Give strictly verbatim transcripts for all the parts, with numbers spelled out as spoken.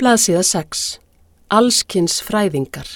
Blaðsíða sex. Allskyns fræðingar.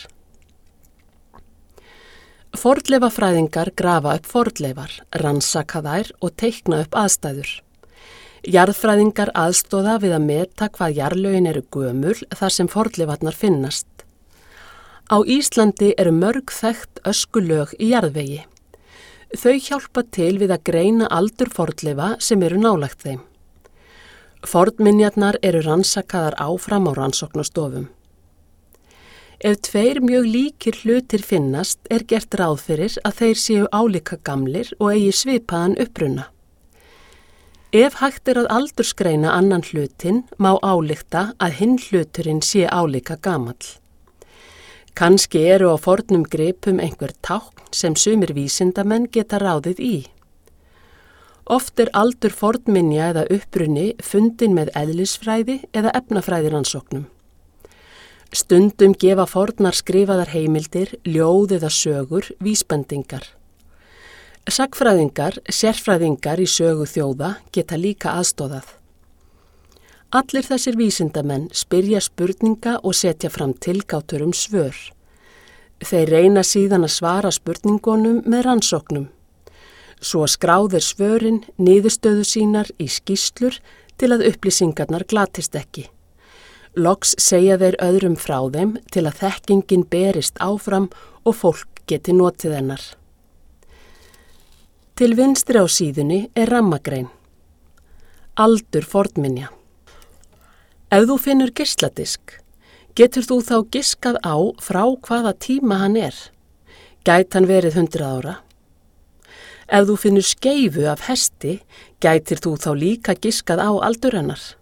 Fornleifafræðingar grafa upp fornleifar, rannsaka þær og teikna upp aðstæður. Jarðfræðingar aðstoða við að meta hvað jarðlögin eru gömul þar sem fornleifarnar finnast. Á Íslandi eru mörg þekkt öskulög í jarðvegi. Þau hjálpa til við að greina aldur fornleifa sem eru nálægt þeim. Fornminjarnar eru rannsakaðar áfram á rannsóknastofum. Ef tveir mjög líkir hlutir finnast er gert ráð fyrir að þeir séu álíka gamlir og eigi svipaðan uppruna. Ef hægt er að aldursgreina annan hlutin má álykta að hinn hluturinn sé álíka gamall. Kannski eru á fornum gripum einhver tákn sem sumir vísindamenn geta ráðið í. Oft er aldur fornminja eða uppruni fundin með eðlisfræði eða efnafræðiransóknum. Stundum gefa fornar skrifaðar heimildir, ljóð eða sögur vísbendingar. Sagnfræðingar, sérfræðingar í sögu þjóða geta líka aðstoðað. Allir þessir vísindamenn spyrja spurninga og setja fram tilgátur um svör. Þeir reyna síðan að svara spurningunum með rannsóknum. Svo skráðir svörin niðurstöðu sínar í skýrslur til að upplýsingarnar glatist ekki. Loks segja þeir öðrum frá þeim til að þekkingin berist áfram og fólk geti notið hennar. Til vinstri á síðunni er rammagrein. Aldur fornminja. Ef þú finnur geisladisk, getur þú þá giskað á frá hvaða tíma hann er? Gæti hann verið hundrað ára? Ef þú finnur skeifu af hesti, gætir þú þá líka giskað á aldur hennar?